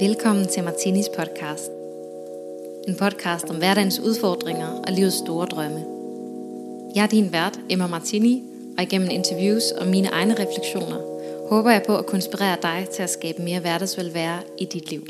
Velkommen til Martinis podcast. En podcast om hverdagens udfordringer og livets store drømme. Jeg er din vært, Emma Martini, og igennem interviews og mine egne refleksioner, håber jeg på at kunne inspirere dig til at skabe mere hverdagsvelvære i dit liv.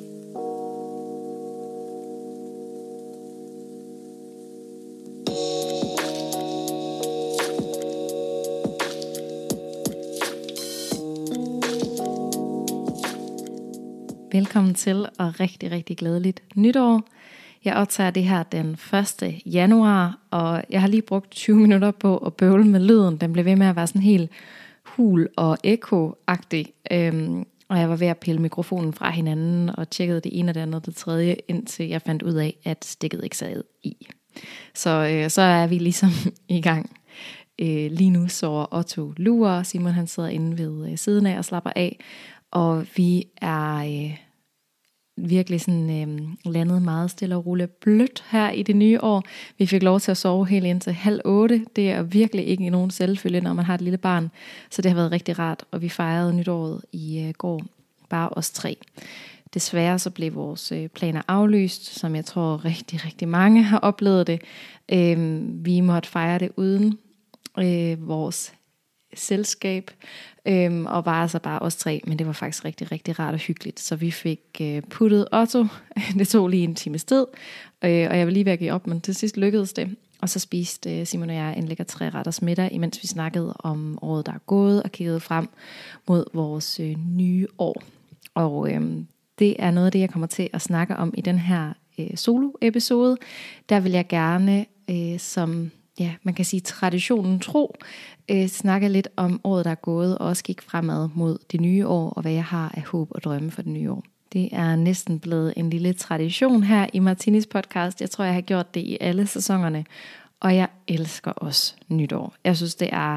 Velkommen til, og rigtig, rigtig glædeligt nytår. Jeg optager det her den 1. januar, og jeg har lige brugt 20 minutter på at bøvle med lyden. Den blev ved med at være sådan helt hul og ekko-agtig. Og jeg var ved at pille mikrofonen fra hinanden og tjekkede det ene og det andet og det tredje, indtil jeg fandt ud af, at stikket ikke sad i. Så er vi ligesom i gang. Lige nu sover Otto lurer, Simon han sidder inde ved siden af og slapper af. Og vi er virkelig sådan landet meget stille og roligt blødt her i det nye år. Vi fik lov til at sove helt indtil 7:30. Det er virkelig ikke nogen selvfølge, når man har et lille barn. Så det har været rigtig rart, og vi fejrede nytåret i går, bare os 3. Desværre så blev vores planer aflyst, som jeg tror rigtig, rigtig mange har oplevet det. Vi måtte fejre det uden vores selskab, og var altså bare os 3, men det var faktisk rigtig, rigtig rart og hyggeligt. Så vi fik puttet Otto. Det tog lige en times tid, og jeg var lige ved at give op, men til sidst lykkedes det. Og så spiste Simon og jeg en lækker 3-retters middag, imens vi snakkede om året, der er gået, og kiggede frem mod vores nye år. Og det er noget af det, jeg kommer til at snakke om i den her solo-episode. Der vil jeg gerne, som man kan sige traditionen tro, snakke lidt om året, der er gået, og også kigge fremad mod det nye år, og hvad jeg har af håb og drømme for det nye år. Det er næsten blevet en lille tradition her i Martinis podcast. Jeg tror, jeg har gjort det i alle sæsonerne, og jeg elsker også nytår. Jeg synes, det er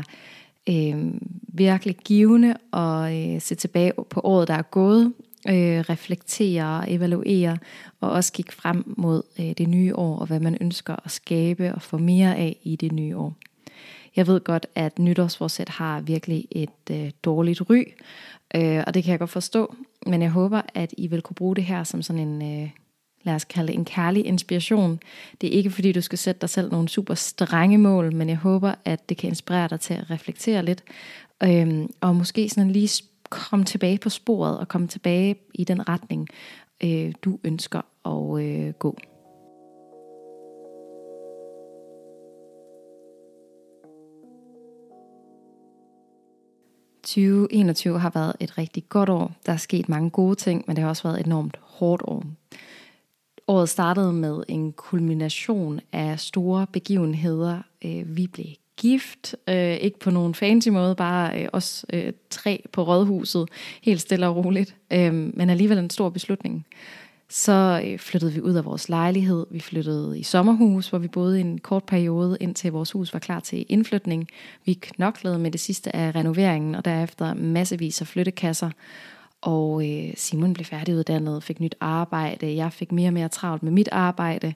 virkelig givende at se tilbage på året, der er gået, reflektere, evaluere og også kigge frem mod det nye år og hvad man ønsker at skabe og få mere af i det nye år. Jeg ved godt, at nytårsforsæt har virkelig et dårligt ry, og det kan jeg godt forstå, men jeg håber, at I vil kunne bruge det her som sådan en, lad os kalde det en kærlig inspiration. Det er ikke fordi, du skal sætte dig selv nogle super strenge mål, men jeg håber, at det kan inspirere dig til at reflektere lidt, og måske sådan lige komme tilbage på sporet og komme tilbage i den retning, du ønsker at gå. – 2021 har været et rigtig godt år. Der er sket mange gode ting, men det har også været et enormt hårdt år. Året startede med en kulmination af store begivenheder. Vi blev gift, ikke på nogen fancy måde, bare os 3 på rådhuset, helt stille og roligt, men alligevel en stor beslutning. Så flyttede vi ud af vores lejlighed, vi flyttede i sommerhus, hvor vi boede i en kort periode, indtil vores hus var klar til indflytning. Vi knoklede med det sidste af renoveringen, og derefter massevis af flyttekasser, og Simon blev færdiguddannet, fik nyt arbejde, jeg fik mere og mere travlt med mit arbejde,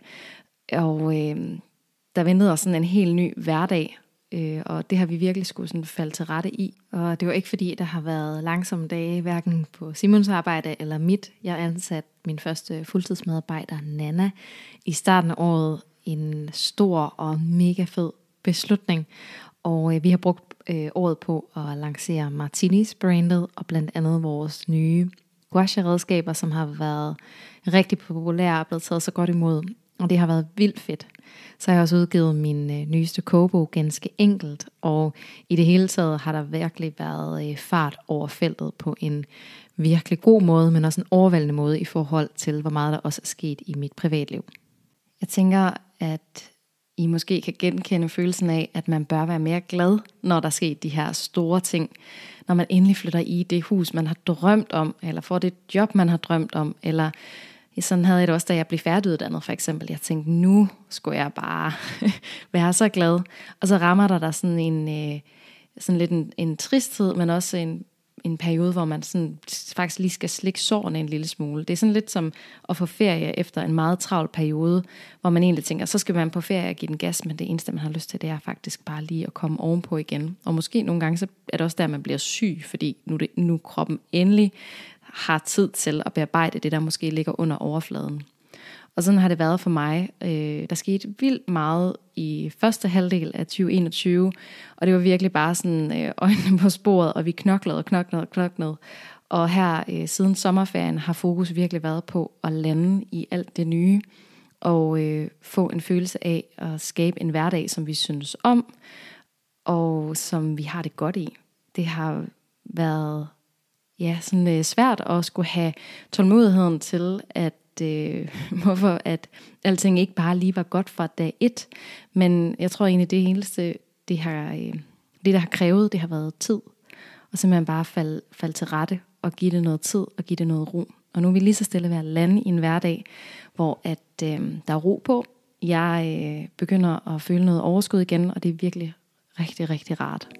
og der ventede os sådan en helt ny hverdag, og det har vi virkelig skulle sådan falde til rette i. Og det var ikke fordi, der har været langsomme dage, hverken på Simons arbejde eller mit. Jeg ansatte min første fuldtidsmedarbejder, Nana, i starten af året. En stor og mega fed beslutning. Og vi har brugt året på at lancere Martinis brandet, og blandt andet vores nye gouache-redskaber, som har været rigtig populære og blevet taget så godt imod. Og det har været vildt fedt. Så har jeg også udgivet min nyeste kogebog, Ganske Enkelt, og i det hele taget har der virkelig været fart over feltet på en virkelig god måde, men også en overvældende måde i forhold til, hvor meget der også er sket i mit privatliv. Jeg tænker, at I måske kan genkende følelsen af, at man bør være mere glad, når der er sket de her store ting. Når man endelig flytter i det hus, man har drømt om, eller får det job, man har drømt om, eller sådan havde jeg det også, da jeg blev færdiguddannet for eksempel. Jeg tænkte, nu skulle jeg bare være så glad. Og så rammer der sådan en sådan lidt en tristhed, men også en periode, hvor man sådan faktisk lige skal slikke sårene en lille smule. Det er sådan lidt som at få ferie efter en meget travl periode, hvor man egentlig tænker, så skal man på ferie og give den gas, men det eneste, man har lyst til, det er faktisk bare lige at komme ovenpå igen. Og måske nogle gange, så er det også der, man bliver syg, fordi nu kroppen endelig har tid til at bearbejde det, der måske ligger under overfladen. Og sådan har det været for mig. Der skete vildt meget i første halvdel af 2021, og det var virkelig bare sådan øjnene på sporet, og vi knoklede. Og her siden sommerferien har fokus virkelig været på at lande i alt det nye, og få en følelse af at skabe en hverdag, som vi synes om, og som vi har det godt i. Det har været sådan svært at skulle have tålmodigheden til, at hvorfor at alting ikke bare lige var godt fra dag 1. Men jeg tror egentlig, det eneste, det der har krævet, det har været tid. Og simpelthen bare falde til rette og give det noget tid og give det noget ro. Og nu er vi lige så stille ved at lande i en hverdag, hvor at, der er ro på. Jeg begynder at føle noget overskud igen, og det er virkelig rigtig, rigtig rart.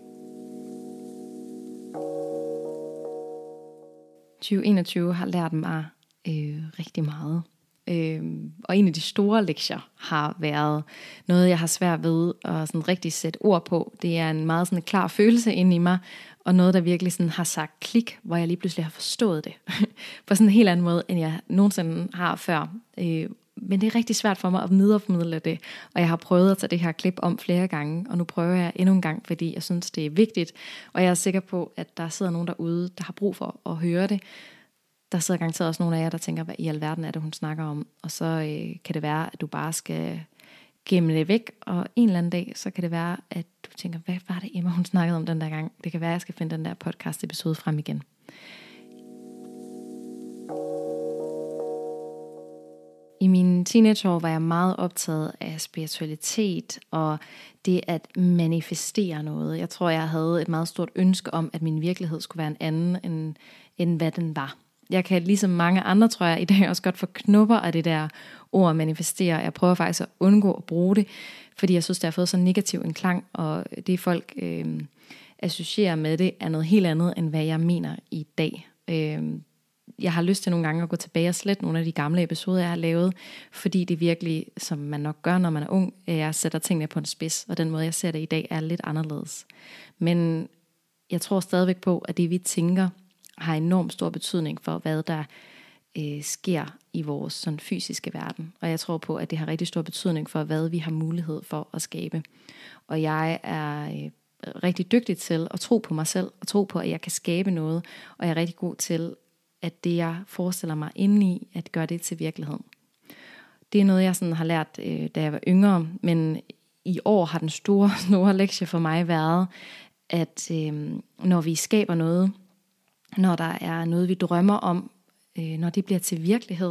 2021 har lært mig rigtig meget. Og en af de store lektier har været noget, jeg har svært ved at sådan rigtig sætte ord på. Det er en meget sådan klar følelse inde i mig, og noget, der virkelig sådan har sagt klik, hvor jeg lige pludselig har forstået det. På sådan en helt anden måde, end jeg nogensinde har før. Men det er rigtig svært for mig at videreformidle det, og jeg har prøvet at tage det her klip om flere gange, og nu prøver jeg endnu en gang, fordi jeg synes, det er vigtigt, og jeg er sikker på, at der sidder nogen derude, der har brug for at høre det. Der sidder garanteret også nogle af jer, der tænker, hvad i alverden er det, hun snakker om, og så kan det være, at du bare skal gemme det væk, og en eller anden dag, så kan det være, at du tænker, hvad var det Emma, hun snakkede om den der gang? Det kan være, at jeg skal finde den der podcast episode frem igen. I mine teenageår var jeg meget optaget af spiritualitet og det at manifestere noget. Jeg tror, jeg havde et meget stort ønske om, at min virkelighed skulle være en anden, end hvad den var. Jeg kan ligesom mange andre, tror jeg, i dag også godt få knupper af det der ord manifestere. Jeg prøver faktisk at undgå at bruge det, fordi jeg synes, det har fået så negativ en klang, og det folk associerer med det, er noget helt andet, end hvad jeg mener i dag. Jeg har lyst til nogle gange at gå tilbage og slette nogle af de gamle episoder, jeg har lavet, fordi det virkelig, som man nok gør, når man er ung, jeg sætter tingene på en spids, og den måde, jeg ser det i dag, er lidt anderledes. Men jeg tror stadigvæk på, at det vi tænker, har enormt stor betydning for, hvad der sker i vores sådan fysiske verden. Og jeg tror på, at det har rigtig stor betydning for, hvad vi har mulighed for at skabe. Og jeg er rigtig dygtig til at tro på mig selv, og tro på, at jeg kan skabe noget, og jeg er rigtig god til, at det jeg forestiller mig indeni, at gøre det til virkelighed. Det er noget, jeg sådan har lært, da jeg var yngre, men i år har den store lektie for mig været, at når vi skaber noget, når der er noget, vi drømmer om, når det bliver til virkelighed,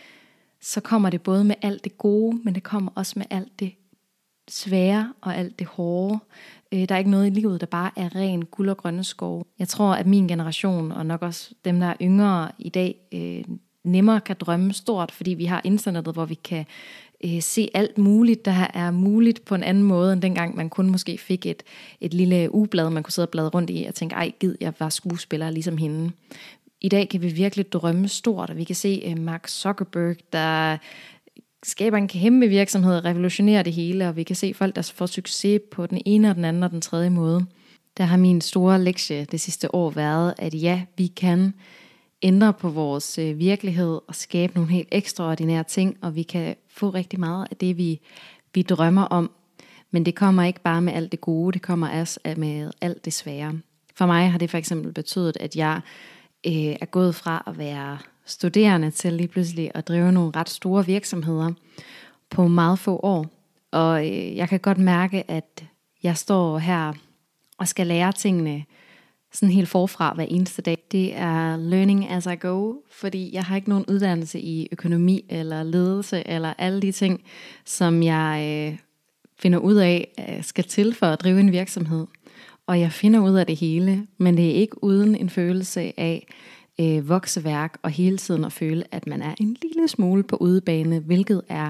så kommer det både med alt det gode, men det kommer også med alt det svære og alt det hårde. Der er ikke noget i livet, der bare er ren guld og grønne skove. Jeg tror, at min generation, og nok også dem, der er yngre i dag, nemmere kan drømme stort, fordi vi har internettet, hvor vi kan se alt muligt, der er muligt på en anden måde, end dengang man kun måske fik et lille ugeblad, man kunne sidde og bladre rundt i, og tænke, ej gid, jeg var skuespiller ligesom hende. I dag kan vi virkelig drømme stort, og vi kan se Mark Zuckerberg, der skaber en kæmpe virksomhed og revolutionerer det hele, og vi kan se folk, der får succes på den ene og den anden og den tredje måde. Der har min store lektie det sidste år været, at ja, vi kan ændre på vores virkelighed og skabe nogle helt ekstraordinære ting, og vi kan få rigtig meget af det, vi drømmer om. Men det kommer ikke bare med alt det gode, det kommer også med alt det svære. For mig har det for eksempel betydet, at jeg er gået fra at være studerende til lige pludselig at drive nogle ret store virksomheder på meget få år. Og jeg kan godt mærke, at jeg står her og skal lære tingene sådan helt forfra hver eneste dag. Det er learning as I go, fordi jeg har ikke nogen uddannelse i økonomi eller ledelse eller alle de ting, som jeg finder ud af skal til for at drive en virksomhed. Og jeg finder ud af det hele, men det er ikke uden en følelse af vokseværk og hele tiden at føle, at man er en lille smule på udebane, hvilket er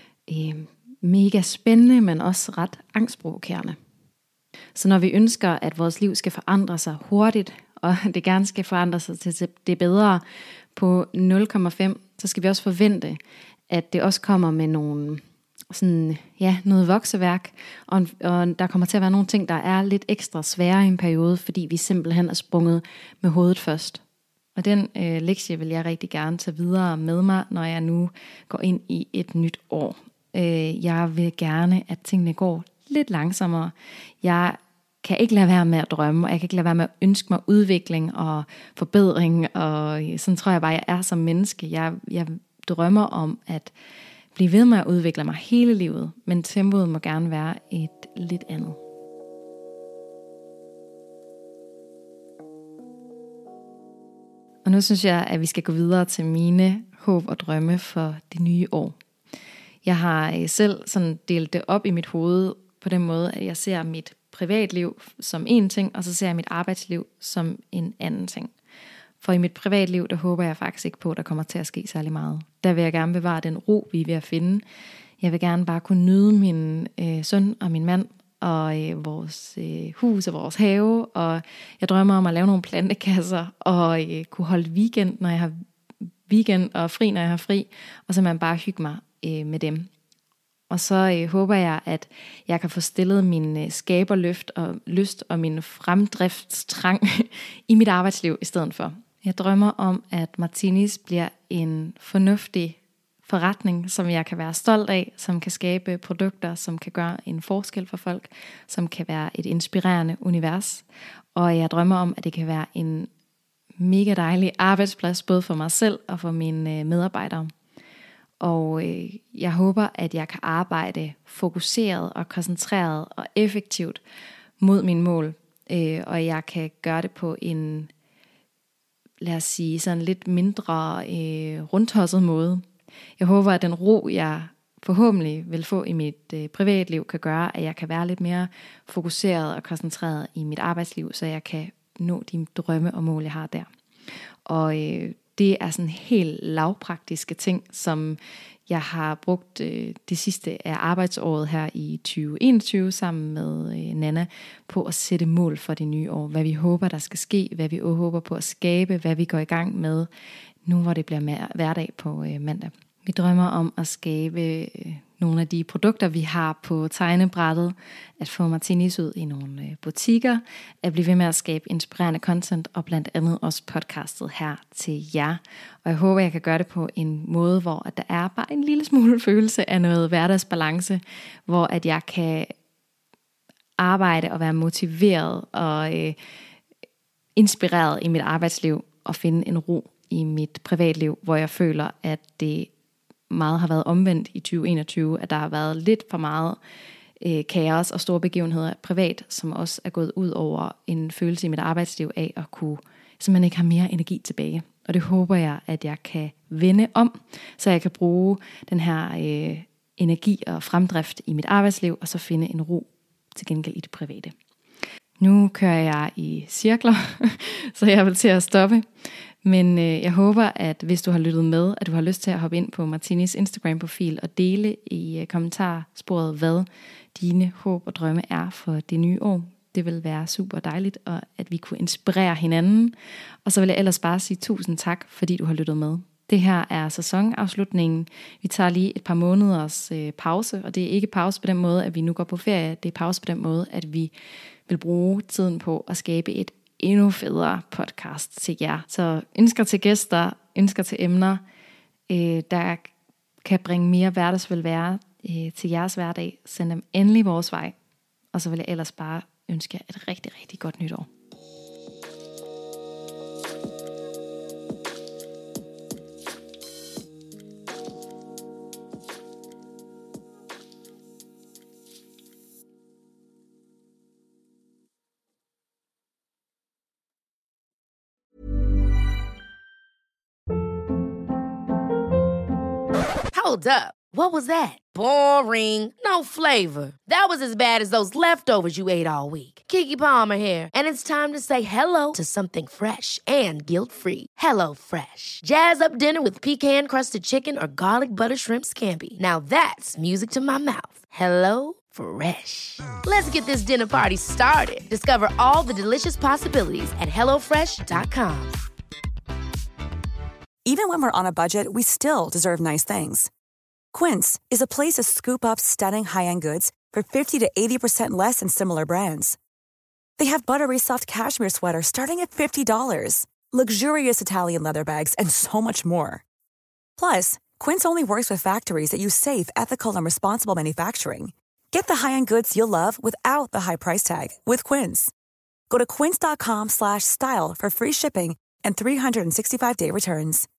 mega spændende, men også ret angstprovokerende. Så når vi ønsker, at vores liv skal forandre sig hurtigt, og det gerne skal forandre sig til det bedre på 0,5, så skal vi også forvente, at det også kommer med nogle noget vokseværk, og der kommer til at være nogle ting, der er lidt ekstra svære i en periode, fordi vi simpelthen er sprunget med hovedet først. Og den lektie vil jeg rigtig gerne tage videre med mig, når jeg nu går ind i et nyt år. Jeg vil gerne, at tingene går lidt langsommere. Jeg kan ikke lade være med at drømme, og jeg kan ikke lade være med at ønske mig udvikling og forbedring, og sådan tror jeg bare, jeg er som menneske. Jeg drømmer om at blive ved med at udvikle mig hele livet, men tempoet må gerne være et lidt andet. Og nu synes jeg, at vi skal gå videre til mine håb og drømme for det nye år. Jeg har selv sådan delt det op i mit hoved på den måde, at jeg ser mit privatliv som en ting, og så ser jeg mit arbejdsliv som en anden ting. For i mit privatliv, der håber jeg faktisk ikke på, at der kommer til at ske særlig meget. Der vil jeg gerne bevare den ro, vi er ved at finde. Jeg vil gerne bare kunne nyde min søn og min mand, og vores hus og vores have, og jeg drømmer om at lave nogle plantekasser, og kunne holde weekend, når jeg har weekend, og fri, når jeg har fri, og så man bare hygge mig med dem. Og så håber jeg, at jeg kan få stillet min skaberlyst og min fremdriftstrang i mit arbejdsliv i stedet for. Jeg drømmer om, at Martinis bliver en fornuftig forretning, som jeg kan være stolt af, som kan skabe produkter, som kan gøre en forskel for folk, som kan være et inspirerende univers. Og jeg drømmer om, at det kan være en mega dejlig arbejdsplads, både for mig selv og for mine medarbejdere. Og jeg håber, at jeg kan arbejde fokuseret og koncentreret og effektivt mod mine mål. Og jeg kan gøre det på en, lad os sige, sådan lidt mindre rundtosset måde. Jeg håber, at den ro, jeg forhåbentlig vil få i mit privatliv, kan gøre, at jeg kan være lidt mere fokuseret og koncentreret i mit arbejdsliv, så jeg kan nå de drømme og mål, jeg har der. Og det er sådan helt lavpraktiske ting, som jeg har brugt det sidste af arbejdsåret her i 2021 sammen med Nana på at sætte mål for det nye år. Hvad vi håber, der skal ske, hvad vi håber på at skabe, hvad vi går i gang med, nu hvor det bliver hverdag på mandag. Vi drømmer om at skabe nogle af de produkter, vi har på tegnebrættet, at få Martinis ud i nogle butikker, at blive ved med at skabe inspirerende content, og blandt andet også podcastet her til jer. Og jeg håber, jeg kan gøre det på en måde, hvor at der er bare en lille smule følelse af noget hverdagsbalance, hvor at jeg kan arbejde og være motiveret og inspireret i mit arbejdsliv, og finde en ro i mit privatliv, hvor jeg føler, at det meget har været omvendt i 2021, at der har været lidt for meget kaos og store begivenheder privat, som også er gået ud over en følelse i mit arbejdsliv af at kunne simpelthen ikke have mere energi tilbage. Og det håber jeg, at jeg kan vende om, så jeg kan bruge den her energi og fremdrift i mit arbejdsliv, og så finde en ro til gengæld i det private. Nu kører jeg i cirkler, så jeg vil til at stoppe. Men jeg håber, at hvis du har lyttet med, at du har lyst til at hoppe ind på Martinis Instagram-profil og dele i kommentarsporet, hvad dine håb og drømme er for det nye år. Det vil være super dejligt, og at vi kunne inspirere hinanden. Og så vil jeg ellers bare sige tusind tak, fordi du har lyttet med. Det her er sæsonafslutningen. Vi tager lige et par måneders pause, og det er ikke pause på den måde, at vi nu går på ferie. Det er pause på den måde, at vi vil bruge tiden på at skabe et endnu federe podcast til jer. Så ønsker til gæster, ønsker til emner, der kan bringe mere hverdagsvelvære til jeres hverdag. Send dem endelig vores vej. Og så vil jeg ellers bare ønske jer et rigtig, rigtig godt nytår. Hold up. What was that? Boring. No flavor. That was as bad as those leftovers you ate all week. Keke Palmer here, and it's time to say hello to something fresh and guilt-free. Hello Fresh. Jazz up dinner with pecan-crusted chicken or garlic butter shrimp scampi. Now that's music to my mouth. Hello Fresh. Let's get this dinner party started. Discover all the delicious possibilities at hellofresh.com. Even when we're on a budget, we still deserve nice things. Quince is a place to scoop up stunning high-end goods for 50 to 80% less than similar brands. They have buttery soft cashmere sweaters starting at $50, luxurious Italian leather bags, and so much more. Plus, Quince only works with factories that use safe, ethical, and responsible manufacturing. Get the high-end goods you'll love without the high price tag with Quince. Go to quince.com/style for free shipping and 365-day returns.